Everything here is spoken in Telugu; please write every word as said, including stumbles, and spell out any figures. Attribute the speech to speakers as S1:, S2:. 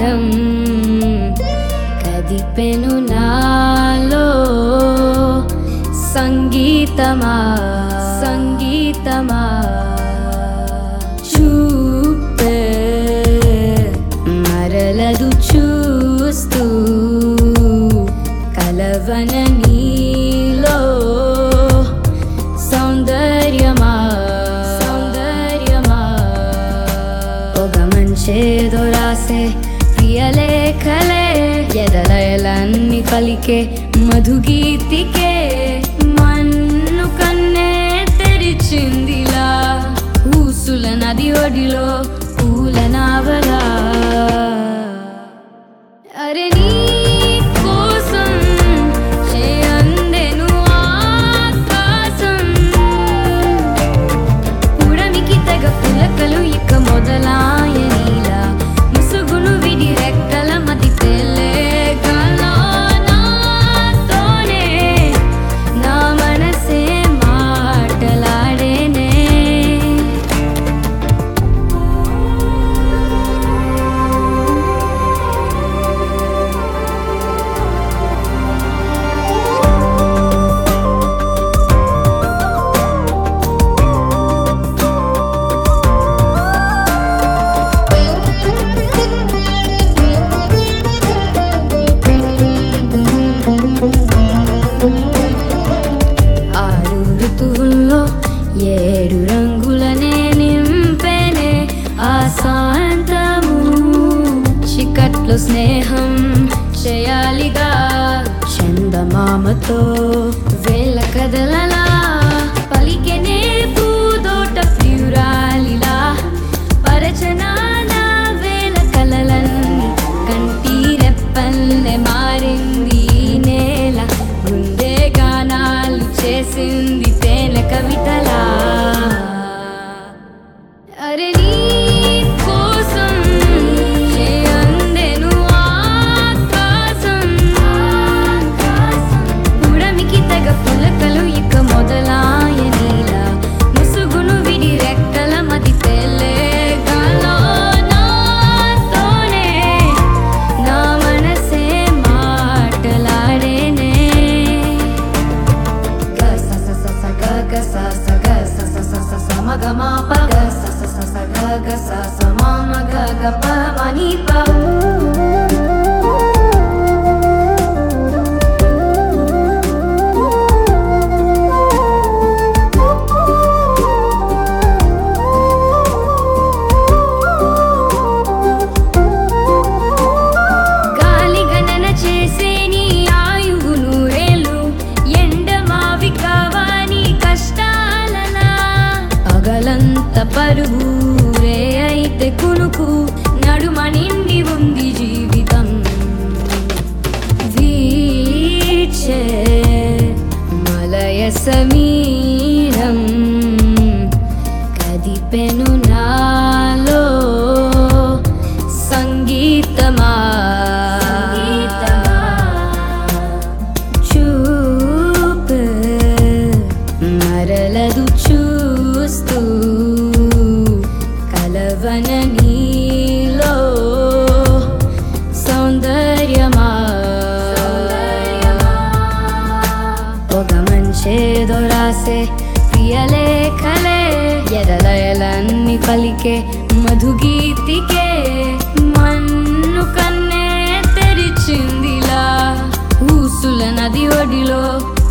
S1: స్నేహం కదిపెను నాలో సంగీతమా సంగీతమా చూపే మరలదు చూస్తూ కలవన నీలో సౌందర్యమా సౌందర్యమా ఒక మంచేదో రాసే ప్రియలేఖలే ఎదలయలన్నీ పలికే మధుగీతికే మన్ను కన్నే తెరిచిందిలా ఊసుల నది ఒడిలో పూల నావలా అరే నీ కోసం చేయందెను ఆకాశం ఉడమికి తెగ పులకలు ఇక మొదలాయనీలా ముసుగును విడి రెక్కల మతి తేలే గాల్లో నాతోనే నా మనసే మాటలాడేనే ఆరు ఋతువుల్లో ఏడు రంగులనే నింపెనే ఆ శాంతము చికట్లో స్నేహం చేయాలిగా చందమామతో వేల కదలలా పలికెనే పూదోట ప్రియురాలిలా పరచనాల వేల కలలన్నీ కంటి రెప్పల్లె మారింది ఈ నేల గుండె గానాలు చేసింది తేనె కవితలా అరే నీ కోసం చేయందెను ఆకాశం ఉడమికి తెగ పులకలు ఇక మొదలాయనీలా ముసుగును విడి రెక్కల మది తేలే గాల్లో నాతోనే నా మనసే మాటలాడేనే గ స స స స గ గ స స గ స స స స స మ గ మ ప గ స స స స గ గ స స మ మ గ గ ప మ ని ప గాలి గణన చేసే నీ ఆయువు నూరేళ్ళు ఎండమావి కావాని కష్టాలలా పగలంత పరుగు రే అయితే కునుకు నడుమ నిండి ఉంది జీవితం వీచే మలయ సమీరం కదిపెను నాలో సంగీతమా చూపు మరలదు చూస్తూ కలవన నీలో సౌందర్యమా ఒక మంచేదో రాసే ప్రియలేఖలే ఎదలయలన్నీ పలికే మధుగీతికే మన్ను కన్నే తెరిచిందిలా ఊసుల నది ఒడిలో